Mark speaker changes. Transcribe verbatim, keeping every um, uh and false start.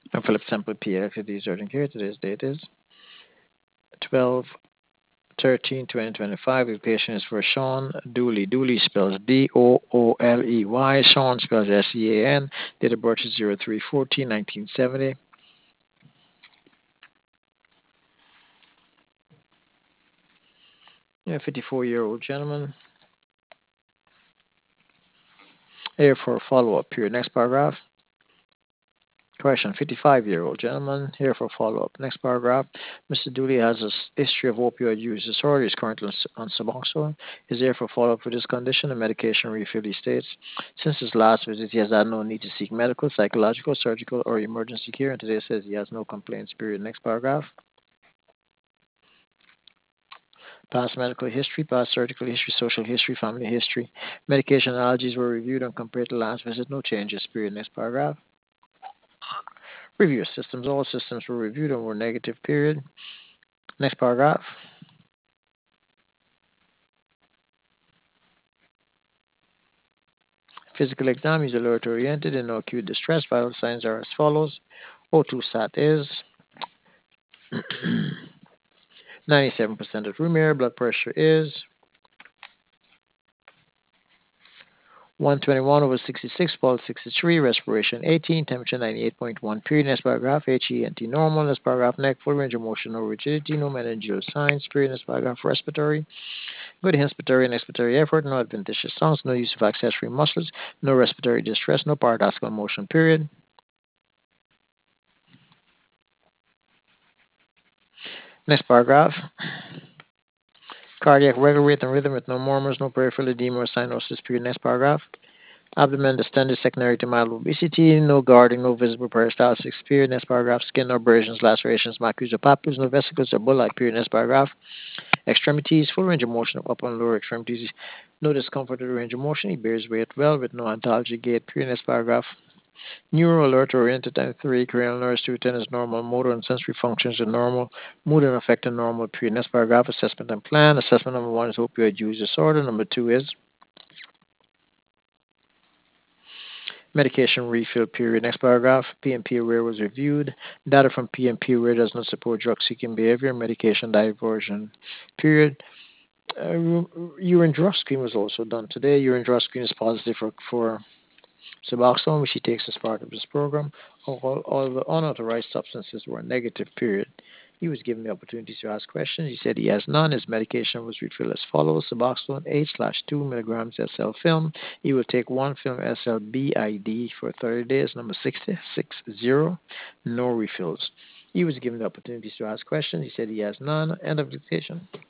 Speaker 1: And Philip Temple P X at the urgent care. Today's date is twelve thirteen twenty twenty-five. The patient is for Sean Dooley. Dooley spells D O O L E Y. Sean spells S E A N. Date of birth is zero three fourteen nineteen seventy. Yeah, fifty-four-year-old gentleman. Here for a follow-up period. Next paragraph. Question, fifty-five-year-old gentleman, here for follow-up. Next paragraph. Mister Dooley has a history of opioid use disorder. He's currently on Suboxone. He's here for follow-up for this condition and medication refill. He states, since his last visit, he has had no need to seek medical, psychological, surgical, or emergency care, and today says he has no complaints, period. Next paragraph. Past medical history, past surgical history, social history, family history. Medication allergies were reviewed and compared to last visit. No changes, period. Next paragraph. Review systems. All systems were reviewed and were negative, period. Next paragraph. Physical exam is alert oriented and no acute distress. Vital signs are as follows. O two sat is ninety-seven percent at room air. Blood pressure is one twenty-one over sixty-six, pulse sixty-three, respiration eighteen, temperature ninety-eight point one. Period. Next paragraph. H E N T normal. Next paragraph. Neck, full range of motion, no rigidity, no meningeal signs. Period. Next paragraph. Respiratory. Good inspiratory and expiratory effort, no adventitious sounds, no use of accessory muscles, no respiratory distress, no paradoxical motion. Period. Next paragraph. Cardiac regular rate and rhythm with no murmurs, no peripheral edema or cyanosis. Period. Next paragraph. Abdomen distended secondary to mild obesity, no guarding, no visible peristalsis. Period. Next paragraph. Skin, no abrasions, lacerations, macules or papules, no vesicles or bull-like. Period. Next paragraph. Extremities, full range of motion of upper and lower extremities. No discomfort or range of motion. He bears weight well with no ontology gait. Period. Next paragraph. Neuro alert oriented type three, cranial nerves two ten is normal, motor and sensory functions are normal, mood and affect are normal. Period. Next paragraph, assessment and plan. Assessment number one is opioid use disorder. Number two is medication refill. Period. Next paragraph, P M P aware was reviewed. Data from P M P aware does not support drug seeking behavior. Medication diversion. Period. Uh, urine drug screen was also done today. Urine drug screen is positive for, for Suboxone, which he takes as part of his program. All, all the unauthorized substances were negative, period. He was given the opportunity to ask questions. He said he has none. His medication was refilled as follows. Suboxone eight slash two milligrams S L film. He will take one film S L B I D for thirty days, number sixty-six zero. No refills. He was given the opportunity to ask questions. He said he has none. End of dictation.